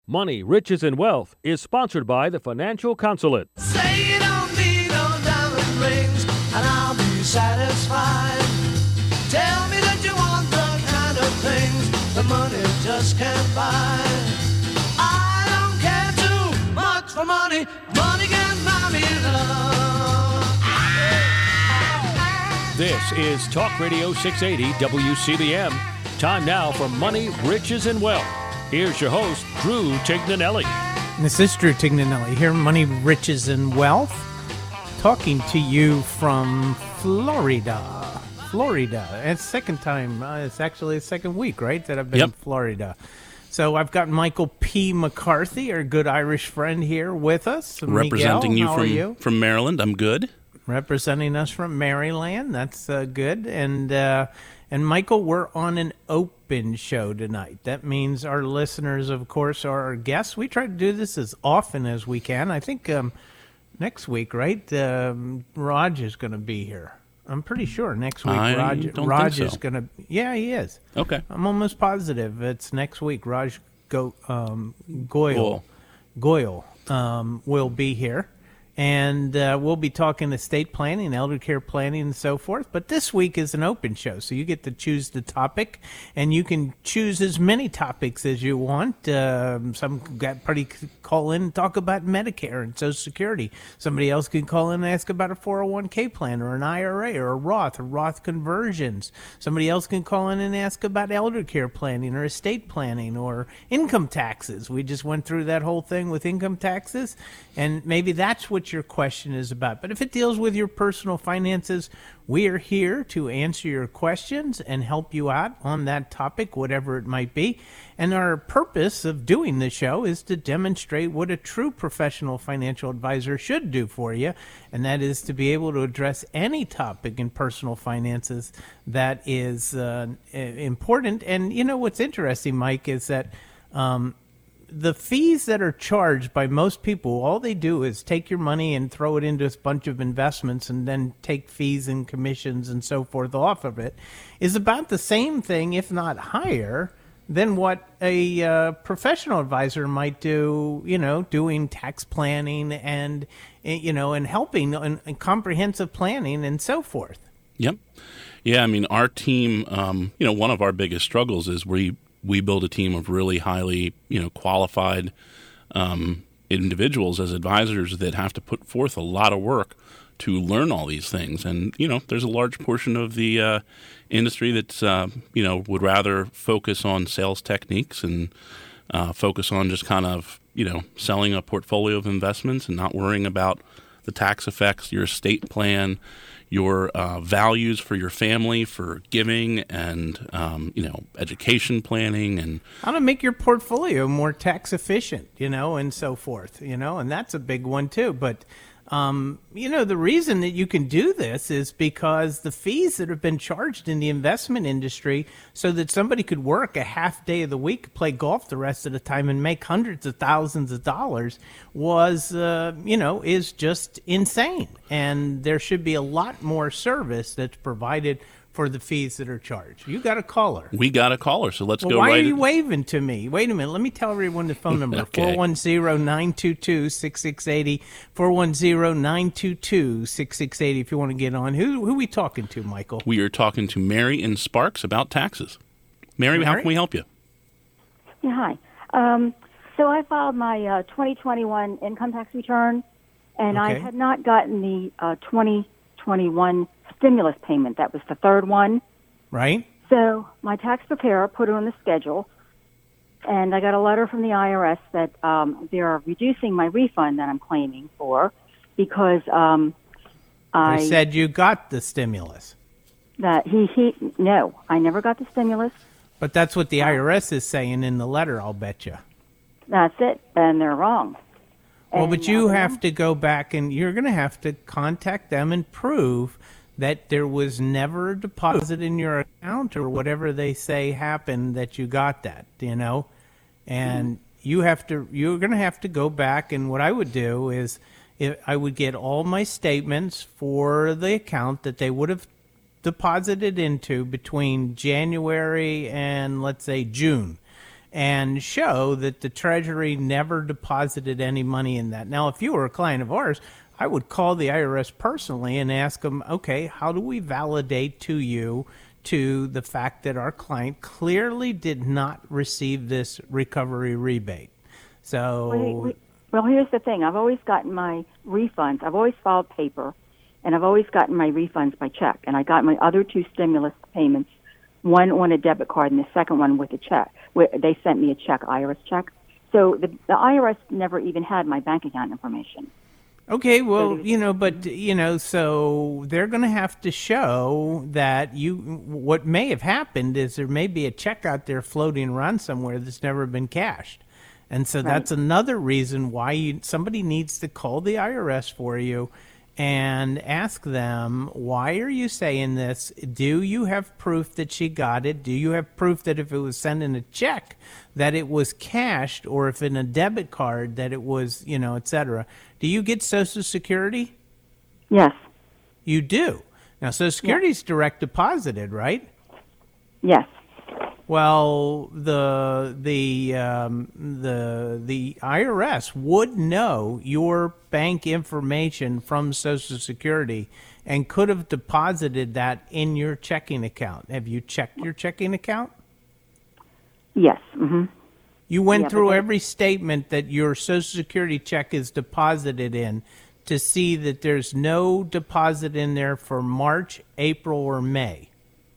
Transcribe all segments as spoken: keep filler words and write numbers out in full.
Money, Riches, and Wealth is sponsored by the Financial Consulate. Say you don't need no diamond rings, and I'll be satisfied. Tell me that you want the kind of things the money just can't buy. I don't care too much for money. Money can buy me love. This is Talk Radio six eighty W C B M. Time now for Money, Riches, and Wealth. Here's your host, Drew Tignanelli. This is Drew Tignanelli here, Money, Riches, and Wealth, talking to you from Florida. Florida. It's second time. Uh, it's actually the second week, right, that I've been Yep. in Florida. So I've got Michael P. McCarthy, our good Irish friend, here with us. Representing Miguel, you how from are you? from Maryland. I'm good. Representing us from Maryland. That's uh, good. And uh, and Michael, we're on an open show tonight. That means our listeners, of course, are our guests. We try to do this as often as we can. I think um, next week, right? Um, Raj is going to be here. I'm pretty sure next week. I Raj, don't Raj think so. is going to. Yeah, he is. Okay. I'm almost positive it's next week. Raj Go um, Goyal, Goyal um, will be here. And uh, we'll be talking estate planning, elder care planning, and so forth. But this week is an open show, so you get to choose the topic, and you can choose as many topics as you want. Um, some got pretty call in and talk about Medicare and Social Security. Somebody else can call in and ask about a four oh one k plan or an I R A or a Roth or Roth conversions. Somebody else can call in and ask about elder care planning or estate planning or income taxes. We just went through that whole thing with income taxes, and maybe that's what your question is about. But if it deals with your personal finances, we are here to answer your questions and help you out on that topic, whatever it might be. And our purpose of doing this show is to demonstrate what a true professional financial advisor should do for you, and that is to be able to address any topic in personal finances that is uh, important. And you know what's interesting, Mike, is that um, the fees that are charged by most people, all they do is take your money and throw it into a bunch of investments and then take fees and commissions and so forth off of it, is about the same thing, if not higher, than what a uh, professional advisor might do, you know, doing tax planning and, you know, and helping and, and comprehensive planning and so forth. Yep. Yeah, I mean, our team, um, you know, one of our biggest struggles is we we build a team of really highly, you know, qualified um, individuals as advisors that have to put forth a lot of work to learn all these things. And, you know, there's a large portion of the uh, industry that's, uh, you know, would rather focus on sales techniques and uh, focus on just kind of, you know, selling a portfolio of investments and not worrying about the tax effects, your estate plan, your uh, values for your family, for giving and, um, you know, education planning and how to make your portfolio more tax efficient, you know, and so forth, you know, and that's a big one too. But, um, you know, the reason that you can do this is because the fees that have been charged in the investment industry so that somebody could work a half day of the week, play golf the rest of the time and make hundreds of thousands of dollars was, uh, you know, is just insane. And there should be a lot more service that's provided for the fees that are charged. You got a caller. we got a caller, so let's Well, go why right are you in. waving to me? Wait a minute. Let me tell everyone the phone number. Okay. four one zero, nine two two, six six eight zero. four one zero, nine two two, six six eight zero if you want to get on. Who who are we talking to, Michael? We are talking to Mary in Sparks about taxes. Mary, how Mary? can we help you? Yeah, hi. Um, so I filed my uh, twenty twenty-one income tax return, and I Okay. had not gotten the uh, twenty twenty-one stimulus payment. That was the third one. Right? So my tax preparer put it on the schedule, and I got a letter from the I R S that um, they're reducing my refund that I'm claiming for because um, I They said you got the stimulus. that he he no, I never got the stimulus. But that's what the I R S is saying in the letter, I'll bet you. That's it, and they're wrong. Well, And, but you uh, have to go back and you're going to have to contact them and prove that there was never a deposit in your account or whatever they say happened that you got that, you know? And you have to, you're going to have to go back. And what I would do is if I would get all my statements for the account that they would have deposited into between January and let's say June. and show that the Treasury never deposited any money in that. Now, if you were a client of ours, I would call the I R S personally and ask them, okay, how do we validate to you to the fact that our client clearly did not receive this recovery rebate? So, Well, we- well, here's the thing. I've always gotten my refunds. I've always filed paper, and I've always gotten my refunds by check. And I got my other two stimulus payments, one on a debit card and the second one with a check. Where they sent me a check, I R S check. So the, the I R S never even had my bank account information. okay, well, you know, but, you know, so they're going to have to show that you, what may have happened is there may be a check out there floating around somewhere that's never been cashed. And so that's another reason why you, somebody needs to call the I R S for you and ask them, why are you saying this? Do you have proof that she got it? Do you have proof that if it was sent in a check that it was cashed, or if in a debit card that it was, you know, et cetera? Do you get Social Security? Yes. You do. Now, Social Security's direct deposited, right? Yes. Well, the the um, the the I R S would know your bank information from Social Security and could have deposited that in your checking account. Have you checked your checking account? Yes. Mm-hmm. You went Yeah, through but- every statement that your Social Security check is deposited in to see that there's no deposit in there for March, April, or May.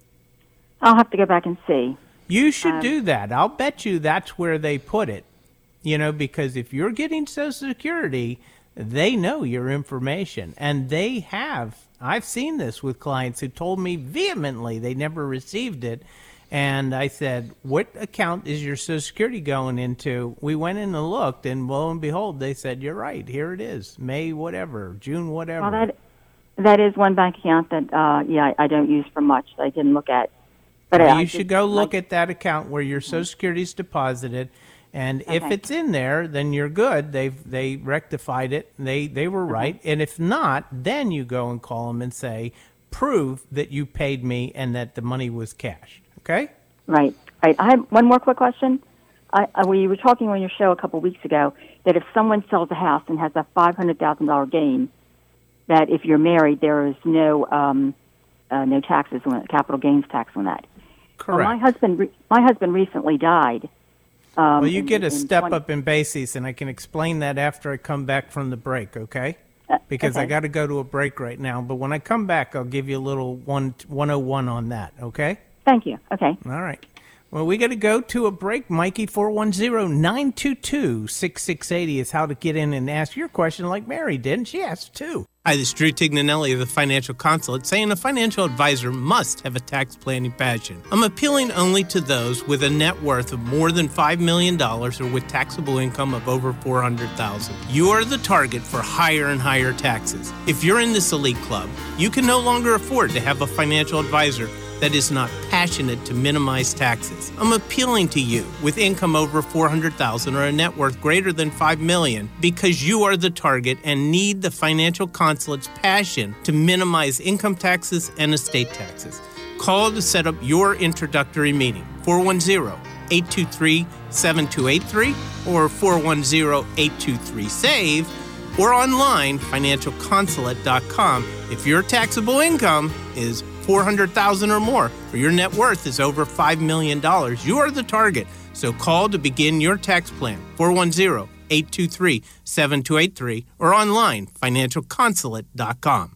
I'll have to go back and see. You should Um, do that. I'll bet you that's where they put it. You know, because if you're getting Social Security, they know your information. And they have. I've seen this with clients who told me vehemently they never received it. And I said, what account is your Social Security going into? We went in and looked, and lo and behold, they said, you're right. Here it is. May whatever, June whatever. Well, that that is one bank account that, uh, yeah, I, I don't use for much. I didn't look at. But Well, I you did- should go look I- at that account where your Social Security is deposited, and if Okay. it's in there, then you're good. They've they rectified it. They they were right. And if not, then you go and call them and say, prove that you paid me and that the money was cashed. Okay? Right. Right. I have one more quick question. I, I, we were talking on your show a couple of weeks ago that if someone sells a house and has a five hundred thousand dollar gain, that if you're married, there is no um, uh, no taxes on it, capital gains tax on that. Well, Correct. my husband, re- my husband recently died. Um, Well, you in- get a in step twenty up in basis, and I can explain that after I come back from the break, okay? Uh, Because I okay. got to go to a break right now. But when I come back, I'll give you a little one one oh one on that, okay? Thank you. Okay. All right. Well, we got to go to a break. Mikey, four one zero, nine two two, six six eight zero is how to get in and ask your question like Mary did, and she asked too. Hi, this is Drew Tignanelli of the Financial Consulate, saying a financial advisor must have a tax planning passion. I'm appealing only to those with a net worth of more than five million dollars or with taxable income of over four hundred thousand dollars. You are the target for higher and higher taxes. If you're in this elite club, you can no longer afford to have a financial advisor that is not passionate to minimize taxes. I'm appealing to you with income over four hundred thousand dollars or a net worth greater than five million dollars because you are the target and need the Financial Consulate's passion to minimize income taxes and estate taxes. Call to set up your introductory meeting, four one zero, eight two three, seven two eight three or four one zero, eight two three, SAVE or online, financial consulate dot com. If your taxable income is four hundred thousand dollars or more, or your net worth is over five million dollars, you are the target. So call to begin your tax plan, four one zero, eight two three, seven two eight three, or online, financial consulate dot com.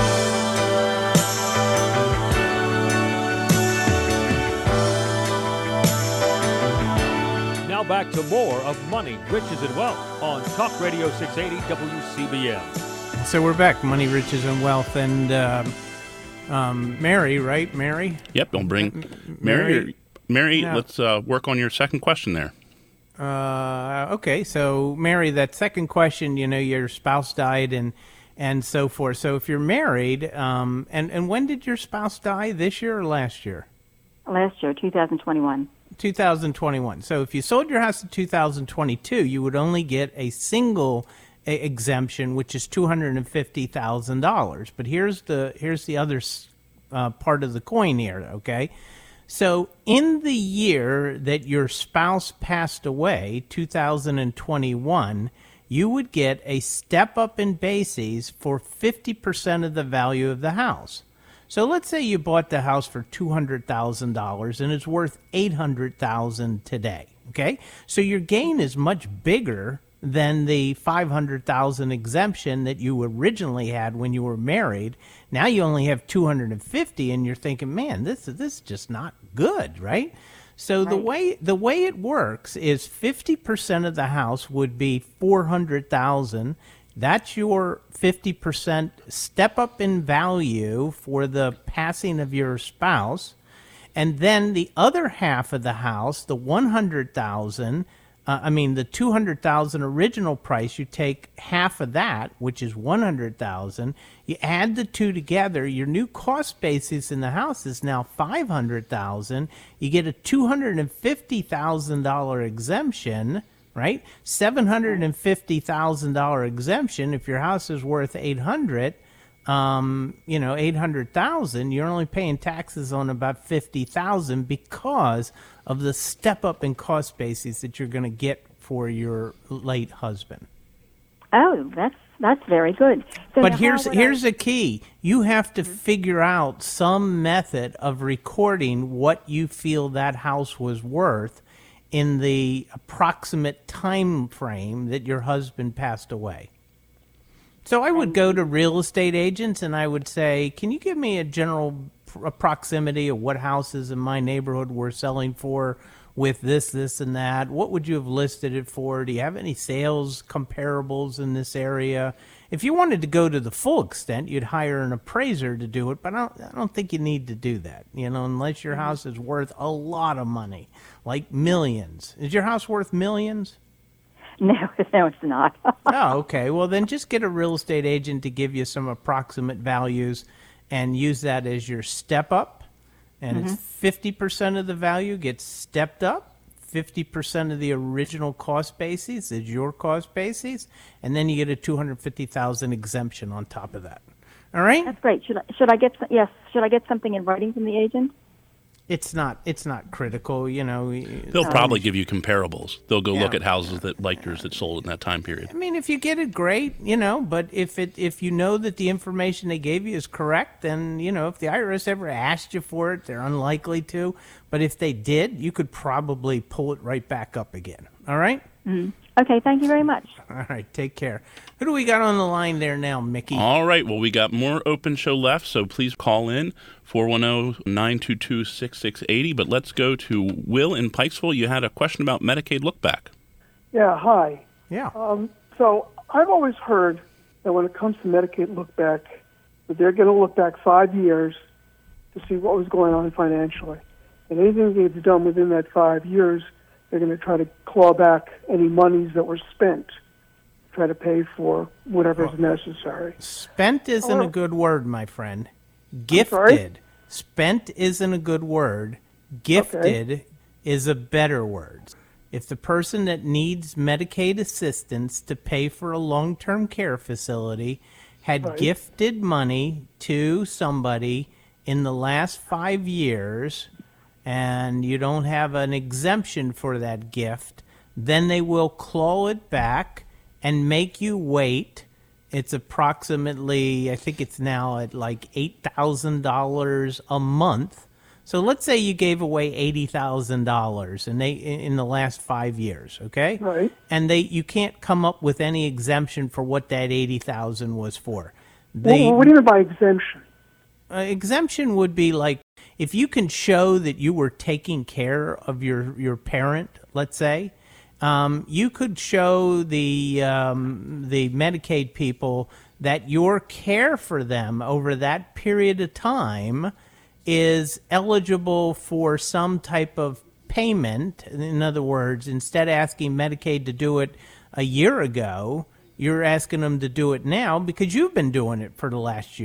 Now back to more of Money, Riches, and Wealth on Talk Radio six eighty W C B M. So we're back, Money, Riches, and Wealth, and um, um, Mary, right? Mary? Yep, don't bring Mary- Mary. Mary, No. let's uh, work on your second question there. Uh, okay, so Mary, that second question, you know, your spouse died and and so forth. So if you're married, um, and, and when did your spouse die, this year or last year? Last year, two thousand twenty-one. two thousand twenty-one. So if you sold your house in two thousand twenty-two, you would only get a single a- exemption, which is two hundred fifty thousand dollars. But here's the here's the other s- uh, part of the coin here, okay? So in the year that your spouse passed away, two thousand twenty-one, you would get a step up in bases for fifty percent of the value of the house. So let's say you bought the house for two hundred thousand dollars and it's worth eight hundred thousand dollars today, okay? So your gain is much bigger than the five hundred thousand dollars exemption that you originally had when you were married. Now you only have two hundred fifty thousand dollars and you're thinking, man, this, this is just not good, right? So the way the way it works is fifty percent of the house would be four hundred thousand dollars. That's your fifty percent step up in value for the passing of your spouse. And then the other half of the house, the one hundred thousand dollars, uh, I mean the two hundred thousand dollars original price, you take half of that, which is one hundred thousand dollars. You add the two together, your new cost basis in the house is now five hundred thousand dollars. You get a two hundred fifty thousand dollars exemption, right? seven hundred fifty thousand dollars exemption. If your house is worth eight hundred thousand, um, you know, eight hundred thousand dollars, you're only paying taxes on about fifty thousand dollars because of the step up in cost basis that you're going to get for your late husband. Oh, that's that's very good. So but now here's how would here's I... the key. You have to figure out some method of recording what you feel that house was worth in the approximate time frame that your husband passed away. So I would go to real estate agents and I would say, can you give me a general pr- proximity of what houses in my neighborhood were selling for with this, this, and that? What would you have listed it for? Do you have any sales comparables in this area? If you wanted to go to the full extent, you'd hire an appraiser to do it, but I don't, I don't think you need to do that, you know, unless your house is worth a lot of money, like millions. Is your house worth millions? No, no, it's not. Oh, okay. Well, then just get a real estate agent to give you some approximate values and use that as your step up. And mm-hmm. it's fifty percent of the value gets stepped up. fifty percent of the original cost basis is your cost basis. And then you get a two hundred fifty thousand dollars exemption on top of that. All right? That's great. Should I, should I get, yes, should I get something in writing from the agent? It's not. It's not critical, you know. They'll um, probably give you comparables. They'll go yeah. look at houses that like yours that sold in that time period. I mean, if you get it, great, you know. But if it, if you know that the information they gave you is correct, then you know if the I R S ever asked you for it, they're unlikely to. But if they did, you could probably pull it right back up again. All right. Mm-hmm. Okay, thank you very much. All right, take care. Who do we got on the line there now, Mickey? All right, well, we got more open show left, so please call in, four one zero, nine two two, six six eight zero. But let's go to Will in Pikesville. You had a question about Medicaid lookback. Yeah, hi. Yeah. Um, so I've always heard that when it comes to Medicaid lookback, that they're going to look back five years to see what was going on financially. And anything that gets done within that five years, they're going to try to claw back any monies that were spent, try to pay for whatever is necessary. Spent isn't or, a good word, my friend. Gifted. Spent isn't a good word. Gifted okay. is a better word. If the person that needs Medicaid assistance to pay for a long-term care facility had right. gifted money to somebody in the last five years and you don't have an exemption for that gift, then they will claw it back and make you wait. It's approximately, I think it's now at like eight thousand dollars a month. So let's say you gave away eighty thousand dollars and they in the last five years, okay? Right. And they you can't come up with any exemption for what that eighty thousand dollars was for. They, well, what do you mean by exemption? Uh, exemption would be like if you can show that you were taking care of your, your parent, let's say, um, you could show the um, the Medicaid people that your care for them over that period of time is eligible for some type of payment. In other words, instead of asking Medicaid to do it a year ago, you're asking them to do it now because you've been doing it for the last year.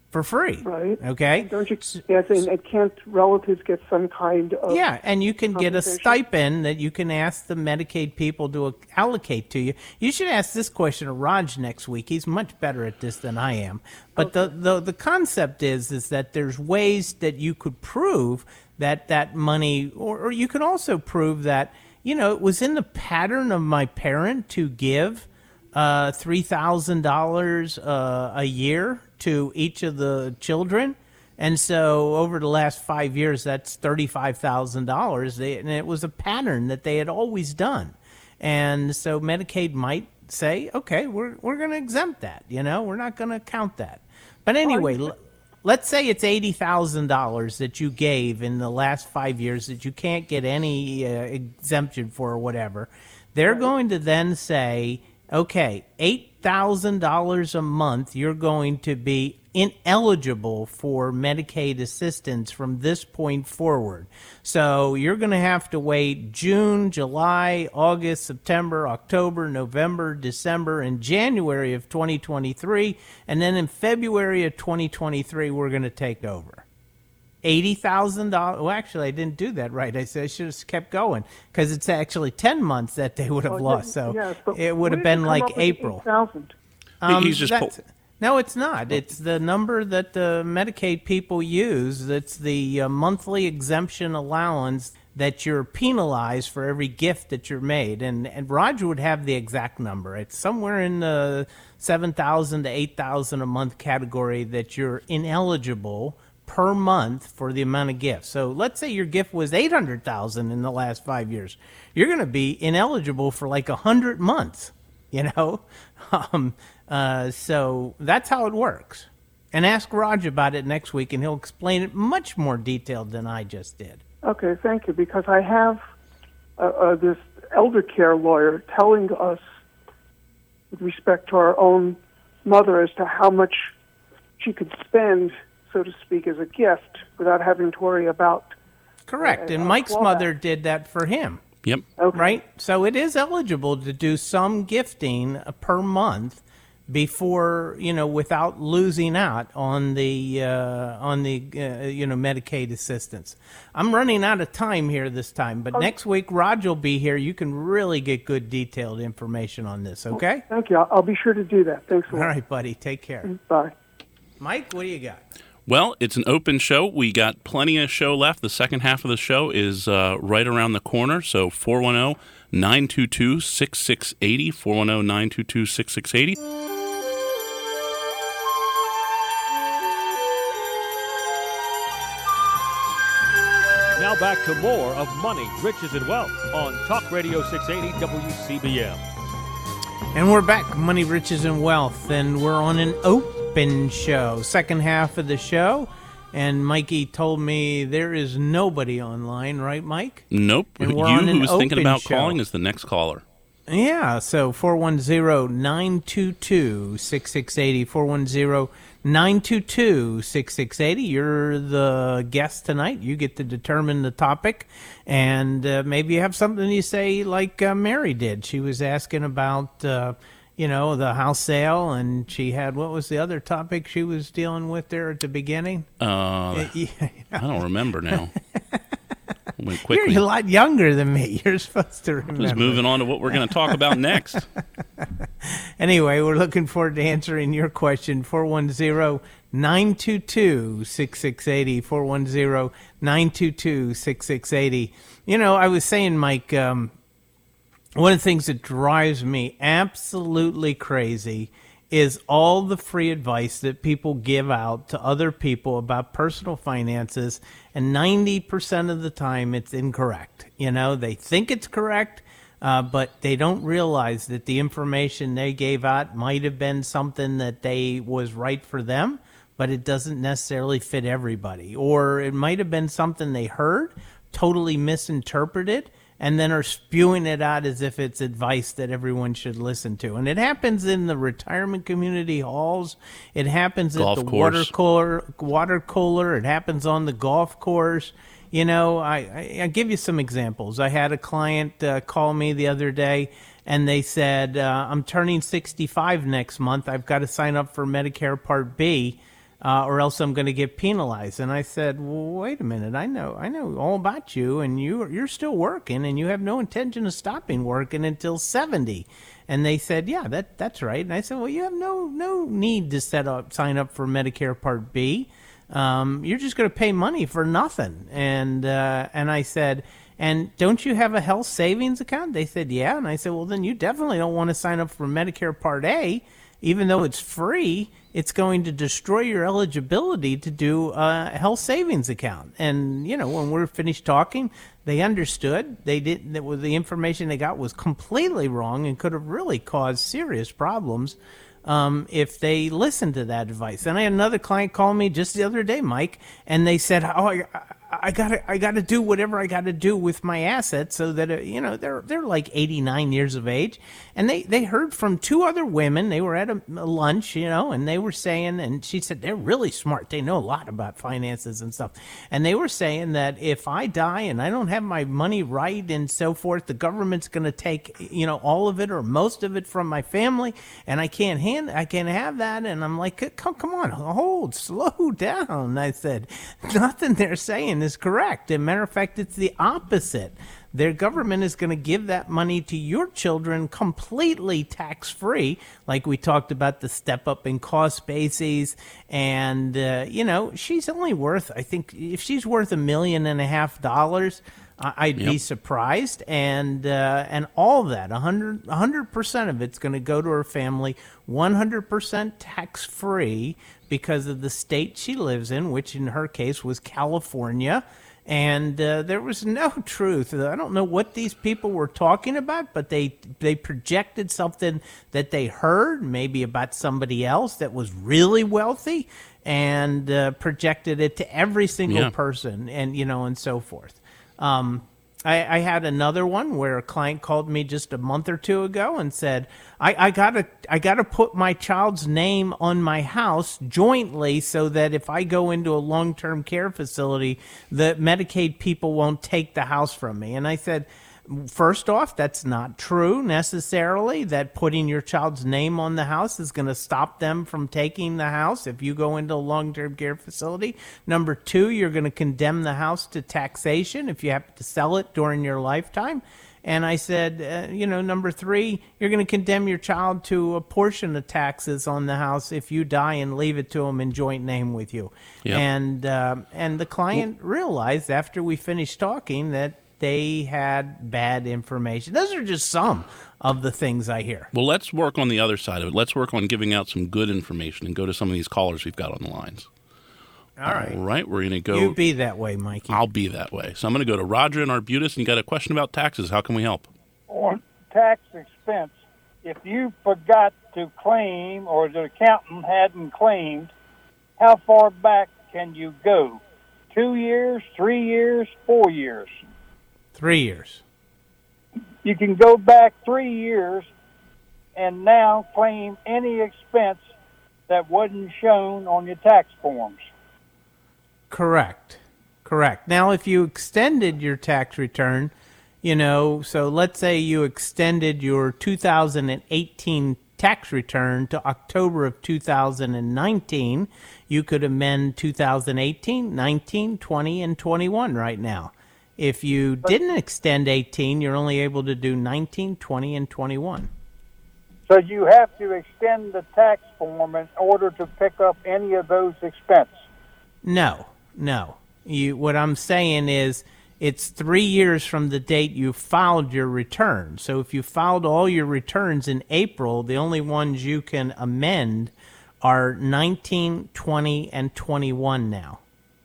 for free. Right. Okay. Don't you? Yes, and, and can't relatives get some kind of? Yeah, and you can get a compensation? stipend that you can ask the Medicaid people to allocate to you. You should ask this question of Raj next week. He's much better at this than I am. But Okay. the, the the concept is is that there's ways that you could prove that that money, or, or you can also prove that, you know, it was in the pattern of my parent to give uh, three thousand dollars uh, a year to each of the children. And so over the last five years, that's thirty-five thousand dollars. And it was a pattern that they had always done. And so Medicaid might say, okay, we're, we're going to exempt that. You know, we're not going to count that. But anyway, l- let's say it's eighty thousand dollars that you gave in the last five years that you can't get any uh, exemption for or whatever. They're going to then say, okay, eight thousand dollars a month, you're going to be ineligible for Medicaid assistance from this point forward. So you're going to have to wait June, July, August, September, October, November, December, and January of twenty twenty-three. And then in February of twenty twenty-three, we're going to take over. eighty thousand dollars. Well, actually, I didn't do that right. I said I should have kept going because it's actually ten months that they would have Well, lost. So yes, but it would where have did you been come like up with April. eight thousand? Um, He's just that's- pull- no, it's not. It's the number that the Medicaid people use. That's the uh, monthly exemption allowance that you're penalized for every gift that you're made. And, and Roger would have the exact number. It's somewhere in the seven thousand to eight thousand a month category that you're ineligible per month for the amount of gifts. So let's say your gift was eight hundred thousand in the last five years. You're going to be ineligible for like one hundred months, you know? Um, uh, so that's how it works. And ask Raj about it next week, and he'll explain it much more detailed than I just did. Okay, thank you. Because I have uh, uh, this elder care lawyer telling us, with respect to our own mother, as to how much she could spend, so to speak, as a gift without having to worry about. Correct. Uh, And uh, Mike's clawback. mother did that for him. Yep. Okay. Right? So it is eligible to do some gifting uh, per month before, you know, without losing out on the uh, on the uh, you know, Medicaid assistance. I'm running out of time here this time, but next week Raj will be here. You can really get good detailed information on this, okay? Thank you. I'll, I'll be sure to do that. Thanks a All lot. right, buddy. Take care. Bye. Mike, what do you got? Well, it's an open show. We got plenty of show left. The second half of the show is uh, right around the corner. So four one zero, nine two two, six six eight zero, four one zero, nine two two, six six eight zero. Now back to more of Money, Riches, and Wealth on Talk Radio six eighty W C B M. And we're back, Money, Riches, and Wealth, and we're on an open show, second half of the show. And Mikey told me there is nobody online, right, Mike? Nope. And You we're on an who's thinking open about show. calling is the next caller. Yeah, so four one zero, nine two two, six six eight zero, four one zero, nine two two, six six eight zero. You're the guest tonight. You get to determine the topic, and uh, maybe you have something you say like uh, Mary did. She was asking about, uh, you know, the house sale, and she had, what was the other topic she was dealing with there at the beginning? Uh, Yeah. I don't remember now. Went quickly. You're a lot younger than me. You're supposed to remember. Just moving on to what we're going to talk about next. Anyway, we're looking forward to answering your question. four one zero, nine two two, six six eight zero, four one zero, nine two two, six six eight zero. You know, I was saying, Mike, um, one of the things that drives me absolutely crazy is all the free advice that people give out to other people about personal finances, and ninety percent of the time it's incorrect. You know, they think it's correct, uh, but they don't realize that the information they gave out might have been something that they was right for them, but it doesn't necessarily fit everybody. Or it might have been something they heard, totally misinterpreted, and then are spewing it out as if it's advice that everyone should listen to. And it happens in the retirement community halls. It happens Golf at the course. water cooler, water cooler. It happens on the golf course. You know, I, I, I'll give you some examples. I had a client uh, call me the other day, and they said, uh, I'm turning sixty-five next month. I've got to sign up for Medicare Part B. uh, or else I'm going to get penalized. And I said, well, wait a minute. I know, I know all about you, and you, you're still working, and you have no intention of stopping working until seventy. And they said, yeah, that that's right. And I said, well, you have no no need to set up, sign up for Medicare Part B. Um, you're just going to pay money for nothing. And uh, and I said, and don't you have a health savings account? They said, yeah. And I said, well, then you definitely don't want to sign up for Medicare Part A. Even though it's free, it's going to destroy your eligibility to do a health savings account. And, you know, when we're finished talking, they understood. They didn't, that was the information they got was completely wrong and could have really caused serious problems um, if they listened to that advice. And I had another client call me just the other day, Mike, and they said, oh, I, I gotta, I gotta do whatever I gotta do with my assets so that, uh, you know, they're, they're like eighty-nine years of age. And they, they heard from two other women. They were at a, a lunch, you know, and they were saying, and she said, they're really smart. They know a lot about finances and stuff. And they were saying that if I die and I don't have my money right and so forth, the government's going to take, you know, all of it or most of it from my family. And I can't hand, I can't have that. And I'm like, come, come on, hold, slow down. I said, nothing they're saying is correct. As a matter of fact, it's the opposite. Their government is going to give that money to your children completely tax-free, like we talked about the step-up in cost bases. And, uh, you know, she's only worth, I think, if she's worth a million and a half dollars, I'd yep. be surprised. And uh, and all that, one hundred, one hundred percent of it's going to go to her family, one hundred percent tax-free because of the state she lives in, which in her case was California. And uh, there was no truth. I don't know what these people were talking about, but they they projected something that they heard, maybe about somebody else that was really wealthy, and uh, projected it to every single yeah. person, and you know, and so forth. Um, I, I had another one where a client called me just a month or two ago and said, I, I gotta I gotta put my child's name on my house jointly so that if I go into a long-term care facility, the Medicaid people won't take the house from me. And I said, first off, that's not true necessarily, that putting your child's name on the house is going to stop them from taking the house if you go into a long-term care facility. Number two, you're going to condemn the house to taxation if you happen to sell it during your lifetime. And I said, uh, you know, number three, you're going to condemn your child to a portion of taxes on the house if you die and leave it to them in joint name with you. Yep. And, uh, and the client realized after we finished talking that they had bad information. Those are just some of the things I hear. Well, let's work on the other side of it. Let's work on giving out some good information and go to some of these callers we've got on the lines. All right. All right, we're going to go. You be that way, Mikey. I'll be that way. So I'm going to go to Roger in Arbutus, and you got a question about taxes. How can we help? On tax expense, if you forgot to claim or the accountant hadn't claimed, how far back can you go? Two years, three years, four years? Three years. You can go back three years and now claim any expense that wasn't shown on your tax forms. Correct. Correct. Now, if you extended your tax return, you know, so let's say you extended your two thousand eighteen tax return to October of two thousand nineteen, you could amend two thousand eighteen, nineteen, twenty, and twenty-one right now. If you didn't extend eighteen, you're only able to do nineteen, twenty, and twenty-one. So you have to extend the tax form in order to pick up any of those expenses? No, no. You, what I'm saying is it's three years from the date you filed your return. So if you filed all your returns in April, the only ones you can amend are nineteen, twenty, and twenty-one now.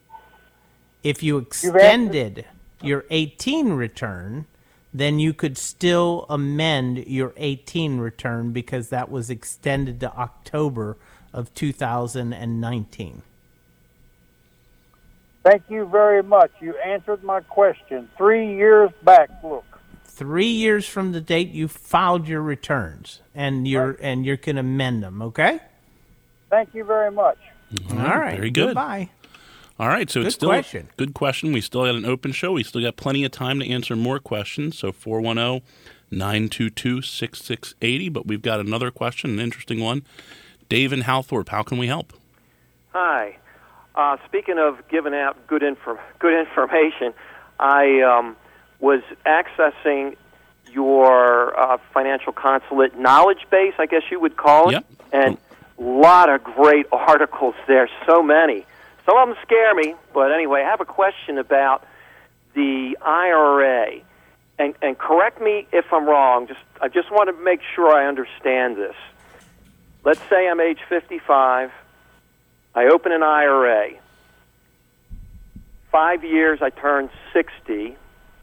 If you extended your eighteen return, then you could still amend your eighteen return because that was extended to October of two thousand nineteen. Thank you very much. You answered my question. Three years back, look. Three years from the date you filed your returns, and you're right. and you can amend them. Okay. Thank you very much. All right. All right. Very good. Goodbye. All right, so good it's still question. a good question. We still got an open show. We still got plenty of time to answer more questions. So four one zero, nine two two, six six eight zero. But we've got another question, an interesting one. Dave in Halthorpe, how can we help? Hi. Uh, speaking of giving out good infor- good information, I um, was accessing your uh, financial consulate knowledge base, I guess you would call it, Yep. and a lot of great articles there, so many. Some of them scare me, but anyway, I have a question about the I R A, and, and correct me if I'm wrong. Just I just want to make sure I understand this. Let's say I'm age fifty-five. I open an I R A. Five years, I turn sixty.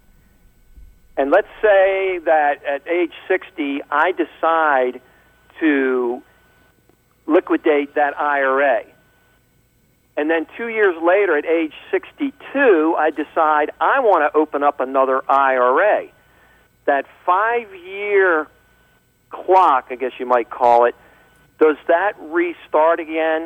And let's say that at age sixty, I decide to liquidate that I R A. And then two years later, at age sixty-two, I decide I want to open up another I R A. That five-year clock, I guess you might call it, does that restart again?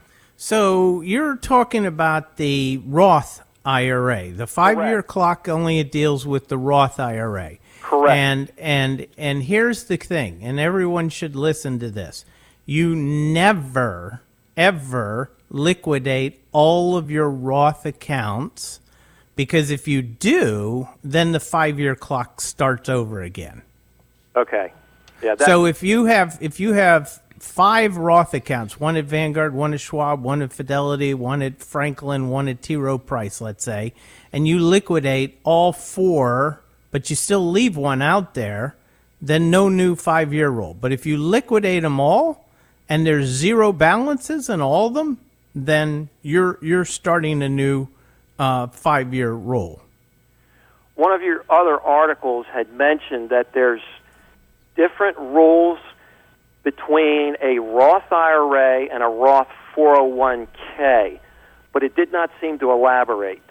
So you're talking about the Roth I R A. The five-year Correct. clock only deals with the Roth I R A. Correct. And and and here's the thing, and everyone should listen to this. You never, ever liquidate all of your Roth accounts, because if you do, then the five-year clock starts over again. Okay. Yeah. That, So if you have if you have five Roth accounts, one at Vanguard, one at Schwab, one at Fidelity, one at Franklin, one at T. Rowe Price, let's say, and you liquidate all four, but you still leave one out there, then no new five-year roll. But if you liquidate them all and there's zero balances in all of them, then you're you're starting a new uh, five-year roll. one of your other articles had mentioned that there's different rules between a Roth I R A and a Roth four oh one k, but it did not seem to elaborate.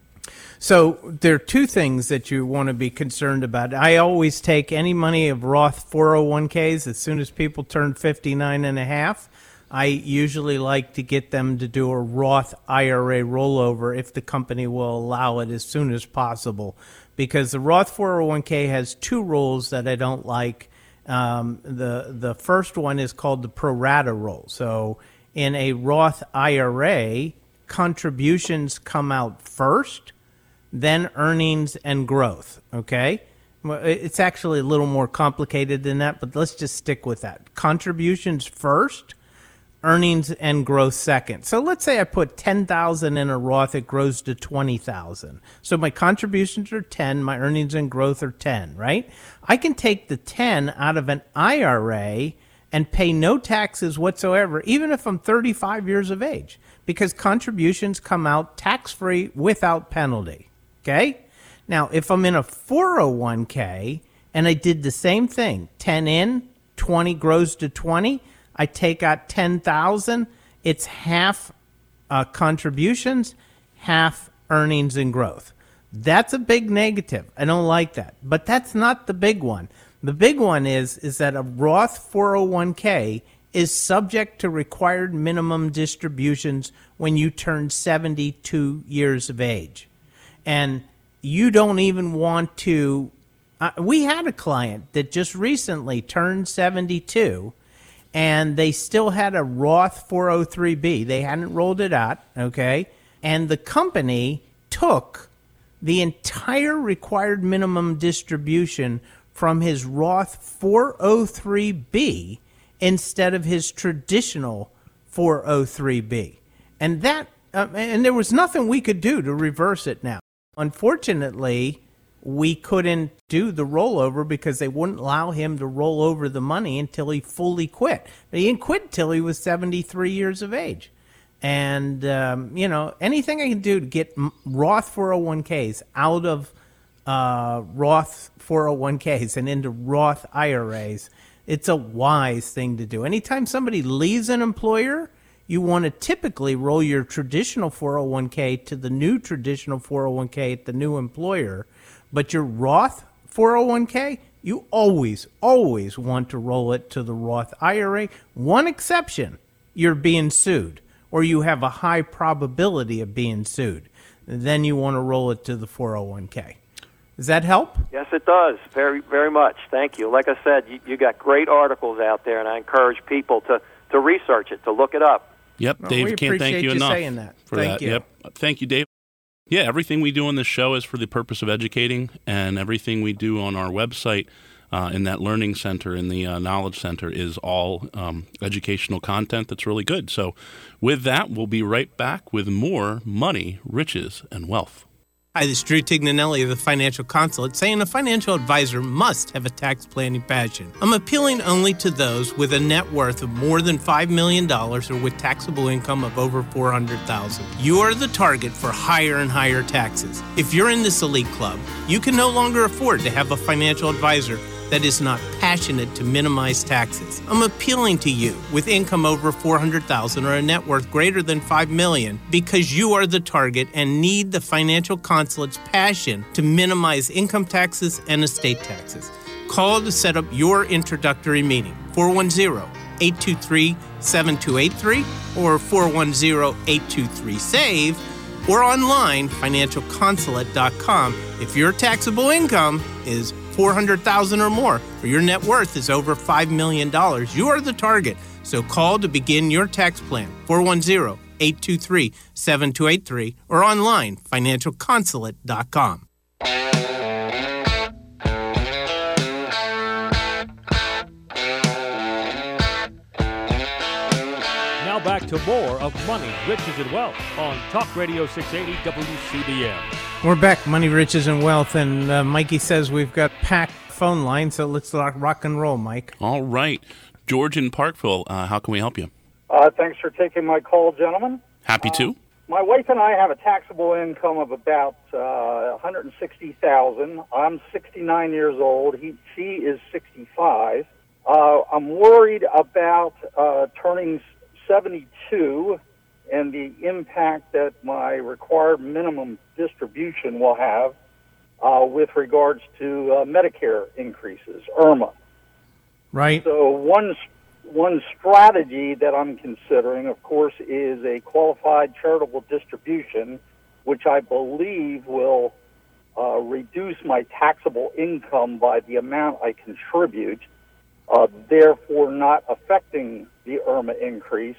So there are two things that you want to be concerned about. I always take any money of Roth four oh one k's as soon as people turn fifty-nine and a half. I usually like to get them to do a Roth I R A rollover if the company will allow it as soon as possible, because the Roth four oh one k has two rules that I don't like. Um, the the first one is called the pro rata rule. So in a Roth I R A, contributions come out first, then earnings and growth, okay? Well, it's actually a little more complicated than that, but let's just stick with that. Contributions first, earnings and growth second. So let's say I put ten thousand in a Roth, it grows to twenty thousand. So my contributions are ten, my earnings and growth are ten, right? I can take the ten out of an I R A and pay no taxes whatsoever, even if I'm thirty-five years of age, because contributions come out tax-free without penalty, okay? Now, if I'm in a four oh one k and I did the same thing, ten in, twenty grows to twenty, I take out ten thousand, it's half uh, contributions, half earnings and growth. That's a big negative. I don't like that. But that's not the big one. The big one is, is that a Roth four oh one k is subject to required minimum distributions when you turn seventy-two years of age. And you don't even want to... Uh, we had a client that just recently turned seventy-two, and they still had a Roth four oh three b. They hadn't rolled it out, okay? And the company took the entire required minimum distribution from his Roth four oh three b instead of his traditional four oh three b. And that, uh, and there was nothing we could do to reverse it now. Unfortunately, we couldn't do the rollover because they wouldn't allow him to roll over the money until he fully quit. But he didn't quit until he was seventy-three years of age. And, um, you know, anything I can do to get Roth four oh one k's out of uh, Roth four oh one k's and into Roth I R A's, it's a wise thing to do. Anytime somebody leaves an employer, you want to typically roll your traditional four oh one k to the new traditional four oh one k at the new employer. But your Roth four oh one k, you always, always want to roll it to the Roth I R A. One exception, you're being sued, or you have a high probability of being sued. Then you want to roll it to the four oh one k. Does that help? Yes, it does. Very, very much. Thank you. Like I said, you, you got great articles out there, and I encourage people to, to research it, to look it up. Yep, Well, Dave, we can't thank appreciate you you enough saying that. for Thank that. you. Yep, thank you, Dave. Yeah, everything we do on this show is for the purpose of educating, and everything we do on our website uh, in that learning center, in the uh, knowledge center, is all um, educational content that's really good. So with that, we'll be right back with more Money, Riches, and Wealth. Hi, this is Drew Tignanelli of the Financial Consulate, saying a financial advisor must have a tax planning passion. I'm appealing only to those with a net worth of more than five million dollars or with taxable income of over four hundred thousand dollars. You are the target for higher and higher taxes. If you're in this elite club, you can no longer afford to have a financial advisor that is not passionate to minimize taxes. I'm appealing to you with income over four hundred thousand dollars or a net worth greater than five million dollars because you are the target and need the Financial Consulate's passion to minimize income taxes and estate taxes. Call to set up your introductory meeting, four one zero, eight two three, seven two eight three or four one zero, eight two three, SAVE, or online, financial consulate dot com. If your taxable income is four hundred thousand dollars or more, or your net worth is over five million dollars, you are the target. So call to begin your tax plan, four one zero, eight two three, seven two eight three, or online, financial consulate dot com. Now back to more of Money, Riches, and Wealth on Talk Radio six eighty W C B M. We're back, Money, Riches, and Wealth, and uh, Mikey says we've got packed phone lines, so let's rock, rock and roll, Mike. All right. George in Parkville, uh, how can we help you? Uh, thanks for taking my call, gentlemen. Happy to. Uh, my wife and I have a taxable income of about uh, one hundred sixty thousand dollars. I'm sixty-nine years old. He, she is sixty-five. Uh, I'm worried about uh, turning seventy-two and the impact that my required minimum distribution will have uh, with regards to uh, Medicare increases, IRMA. Right. So one one strategy that I'm considering, of course, is a qualified charitable distribution, which I believe will uh, reduce my taxable income by the amount I contribute, uh, therefore not affecting the IRMA increase.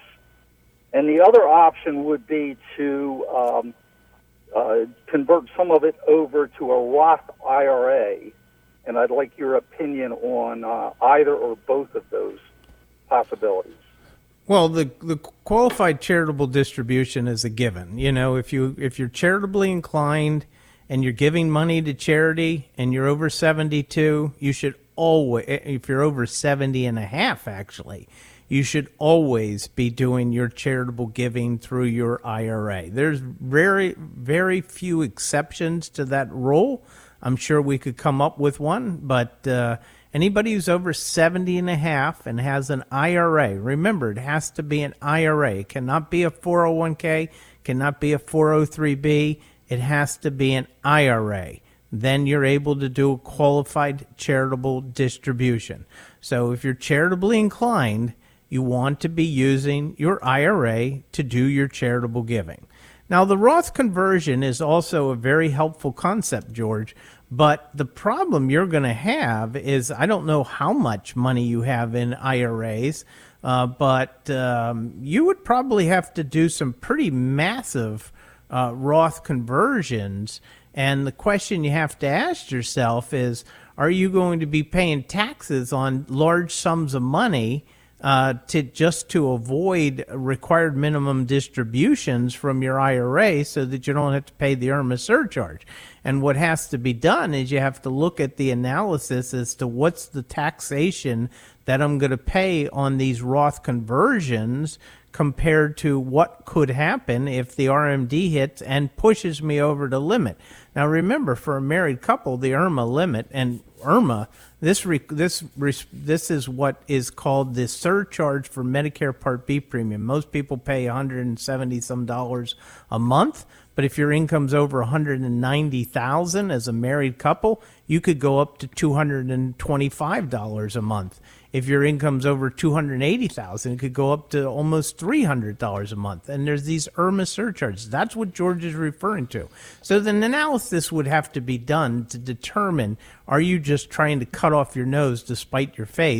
And the other option would be to um, uh, convert some of it over to a Roth I R A. And I'd like your opinion on uh, either or both of those possibilities. Well, the the qualified charitable distribution is a given. You know, if you if you're charitably inclined and you're giving money to charity and you're over seventy-two, you should always, if you're over seventy and a half, actually, you should always be doing your charitable giving through your I R A. There's very, very few exceptions to that rule. I'm sure we could come up with one, but uh, anybody who's over seventy and a half and has an I R A, remember, it has to be an I R A. It cannot be a four oh one k, cannot be a four oh three b. It has to be an I R A. Then you're able to do a qualified charitable distribution. So if you're charitably inclined, you want to be using your I R A to do your charitable giving. Now, the Roth conversion is also a very helpful concept, George, but the problem you're going to have is I don't know how much money you have in I R As, uh, but um, you would probably have to do some pretty massive uh, Roth conversions. And the question you have to ask yourself is, are you going to be paying taxes on large sums of money Uh, to just to avoid required minimum distributions from your I R A so that you don't have to pay the IRMA surcharge? And what has to be done is you have to look at the analysis as to what's the taxation that I'm going to pay on these Roth conversions compared to what could happen if the R M D hits and pushes me over the limit. Now remember, for a married couple, the IRMA limit, and IRMA, this re, this this is what is called the surcharge for Medicare Part B premium. Most people pay one hundred seventy some dollars a month, but if your income's over one hundred ninety thousand dollars as a married couple, you could go up to two hundred twenty-five dollars a month. If your income's over two hundred eighty thousand dollars, it could go up to almost three hundred dollars a month. And there's these IRMA surcharges. That's what George is referring to. So the analysis would have to be done to determine, are you just trying to cut off your nose to spite your face?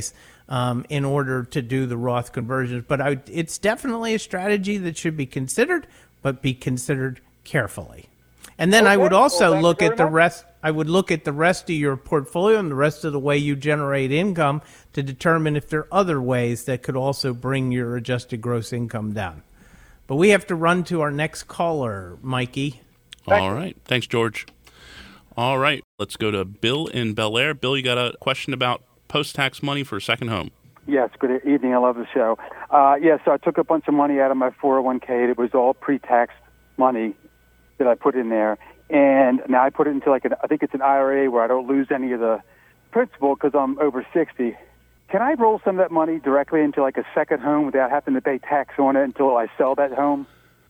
um, in order to do the Roth conversions. But I, it's definitely a strategy that should be considered, but be considered carefully. And then Okay. I would also Well, thank look you at the very much. rest. I would look at the rest of your portfolio and the rest of the way you generate income to determine if there are other ways that could also bring your adjusted gross income down. But we have to run to our next caller, Mikey. All right. Thanks, George. All right. Let's go to Bill in Bel Air. Bill, you got a question about post-tax money for a second home. Yes, good evening. I love the show. Uh, yeah, so I took a bunch of money out of my four oh one k. It was all pre-tax money that I put in there. And now I put it into like an, I think it's an I R A where I don't lose any of the principal because I'm over sixty. Can I roll some of that money directly into like a second home without having to pay tax on it until I sell that home?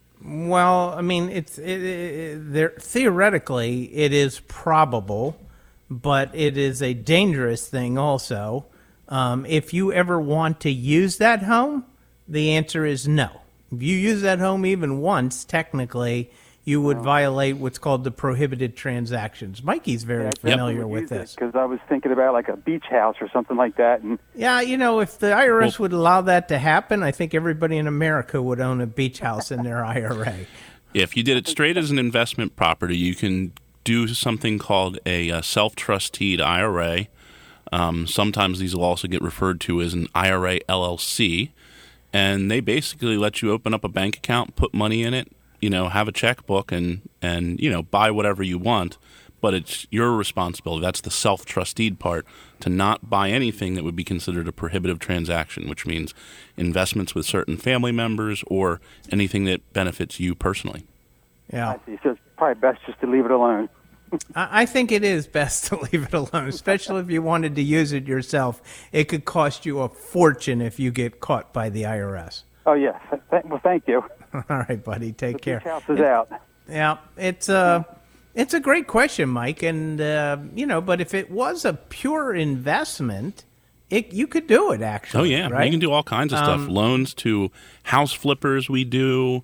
Well, I mean, it's it, it, there theoretically it is probable, but it is a dangerous thing also. Um, if you ever want to use that home, the answer is no. If you use that home even once, technically, you would violate what's called the prohibited transactions. Mikey's very familiar with this. Because I was thinking about like a beach house or something like that. And Yeah, you know, if the I R S would allow that to happen, I think everybody in America would own a beach house in their I R A. If you did it straight as an investment property, you can do something called a uh, self-trusteed I R A. Um, sometimes these will also get referred to as an I R A L L C. And they basically let you open up a bank account, put money in it, you know, have a checkbook and, and, you know, buy whatever you want. But it's your responsibility. That's the self-trusteed part, to not buy anything that would be considered a prohibitive transaction, which means investments with certain family members or anything that benefits you personally. Yeah. I see. So it's probably best just to leave it alone. I I think it is best to leave it alone, especially if you wanted to use it yourself. It could cost you a fortune if you get caught by the I R S. Oh, yes. Th- well, thank you. All right, buddy. Take The care. beach house is out. Yeah, it's a it's a great question, Mike, and uh, you know, but if it was a pure investment, it you could do it actually. Oh yeah, right? you can do all kinds of stuff. Um, Loans to house flippers, we do.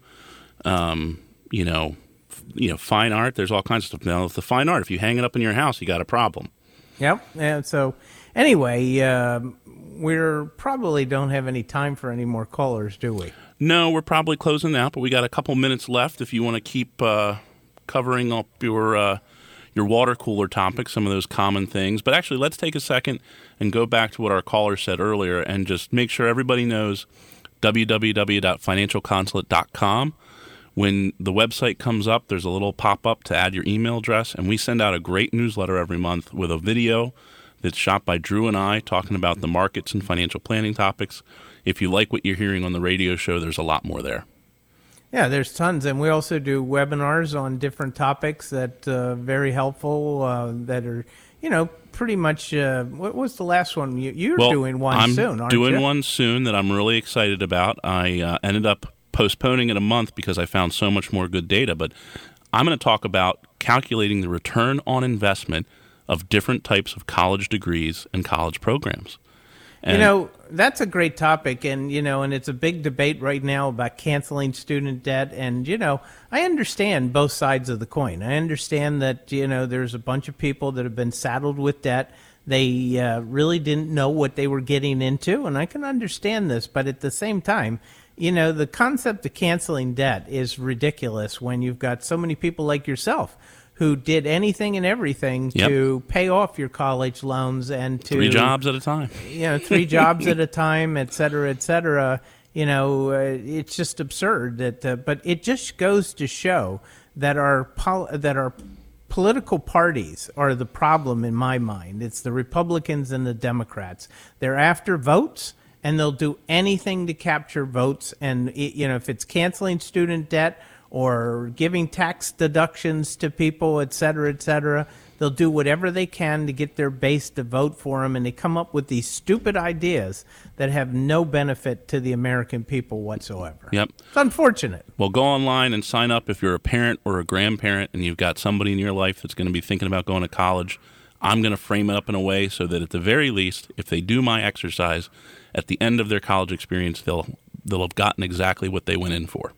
Um, you know, f- you know, fine art. There's all kinds of stuff. Now, if the fine art, if you hang it up in your house, you got a problem. Yep. And so, anyway, um we're probably don't have any time for any more callers, do we? No, we're probably closing out, but we got a couple minutes left. If you want to keep uh, covering up your uh, your water cooler topics, some of those common things. But actually, let's take a second and go back to what our caller said earlier, and just make sure everybody knows w w w dot financial consulate dot com. When the website comes up, there's a little pop-up to add your email address, and we send out a great newsletter every month with a video that's shot by Drew and I talking about the markets and financial planning topics. If you like what you're hearing on the radio show, there's a lot more there. Yeah, there's tons, and we also do webinars on different topics that uh, very helpful. Uh, that are, you know, pretty much. Uh, what was the last one? You, you're well, doing one I'm soon, aren't doing you? one soon that I'm really excited about. I uh, ended up postponing it a month because I found so much more good data. But I'm going to talk about calculating the return on investment of different types of college degrees and college programs. And you know, that's a great topic, and you know, and it's a big debate right now about canceling student debt. And you know, I understand both sides of the coin. I understand that you know there's a bunch of people that have been saddled with debt. They uh, really didn't know what they were getting into, and I can understand this. But at the same time, you know, the concept of canceling debt is ridiculous when you've got so many people like yourself who did anything and everything Yep. to pay off your college loans and to three jobs at a time. you know, three jobs at a time, et cetera, et cetera. You know, uh, it's just absurd that, uh, but it just goes to show that our pol- that our political parties are the problem in my mind. It's the Republicans and the Democrats. They're after votes, and they'll do anything to capture votes. And it, you know, if it's canceling student debt or giving tax deductions to people, et cetera, et cetera, they'll do whatever they can to get their base to vote for them, and they come up with these stupid ideas that have no benefit to the American people whatsoever. Yep. It's unfortunate. Well, go online and sign up if you're a parent or a grandparent and you've got somebody in your life that's going to be thinking about going to college. I'm going to frame it up in a way so that at the very least, if they do my exercise, at the end of their college experience, they'll they'll have gotten exactly what they went in for.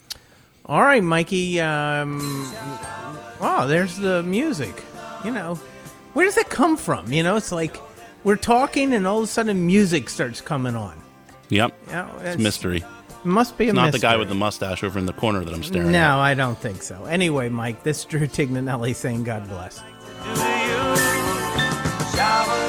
All right, Mikey. Um, wow, there's the music. You know, where does that come from? You know, it's like we're talking, and all of a sudden music starts coming on. Yep. You know, it's mystery. It must be a it's not mystery. the guy with the mustache over in the corner that I'm staring no, at. No, I don't think so. Anyway, Mike, this is Drew Tignanelli saying God bless. Do you?